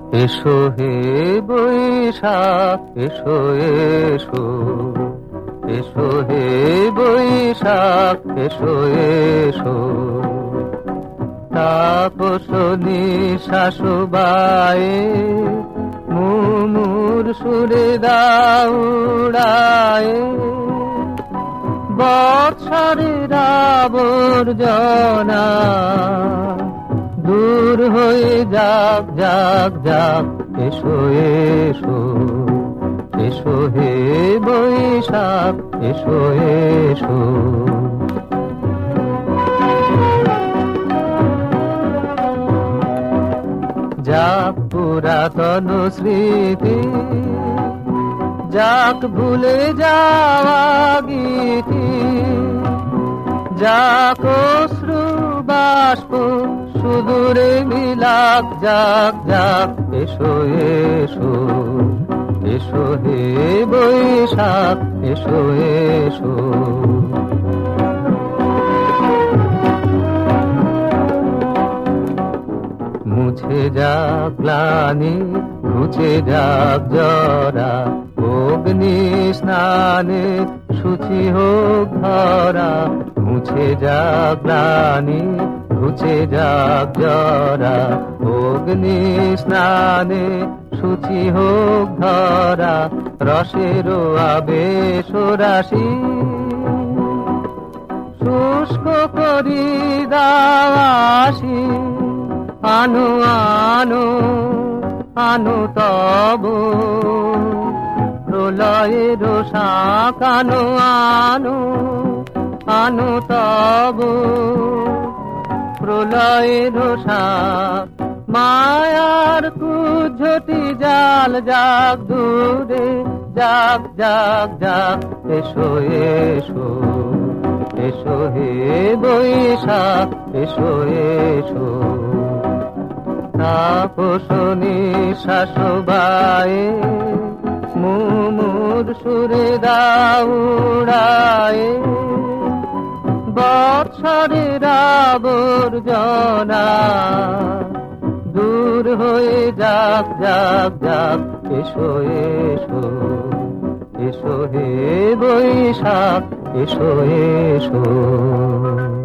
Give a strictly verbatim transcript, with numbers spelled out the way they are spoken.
এসো হে বৈশাখ এসো এসো, এসো হে বৈশাখ এসো এসো। তাপস নিঃশ্বাস বায়ে মুমুর সুরে দাউড়ায়ে, বৎসরের আবর্জনা দূর হয়ে যাক যাক যাক। এসো এসো, এসো হে বৈশাখ এসো এসো। যাক পুরাতন স্মৃতি, যাক ভুলে যাওয়া গীতি, যাক অশ্রু বাষ্প সুদূরে মিলাক যাক যাক। এসো এসো, এসো হে বৈশাখ এসো এসো। মুছে যাক গ্লানি, ঘুচে যাক জরা, অগ্নি স্নানে শুচি হোক ধরা। মুছে যাক গ্লানি, ঘুচে যাক জরা, অগ্নি স্নানে শুচি হোক ধরা। রসের আবেশ রাশি শুষ্ক করি দাওয়াসি, আনো আনো আনো তব প্রলয়ের শাক। আনো আনো আনো তব প্রলয়ের শাক। মায়ার কুজ্ঝটি জাল যাক দূরে যাক যাক যাক। এসো এসো, এসো হে বৈশাখ এসো এসো। তাপস নিঃশ্বাস বায়ে মুমুর সুরে দাউড়ায়ে, বৎসরের আবর্জনা দূর হয়ে যাক যাক যাক। এসো এসো, এসো হে বৈশাখ এসো এসো।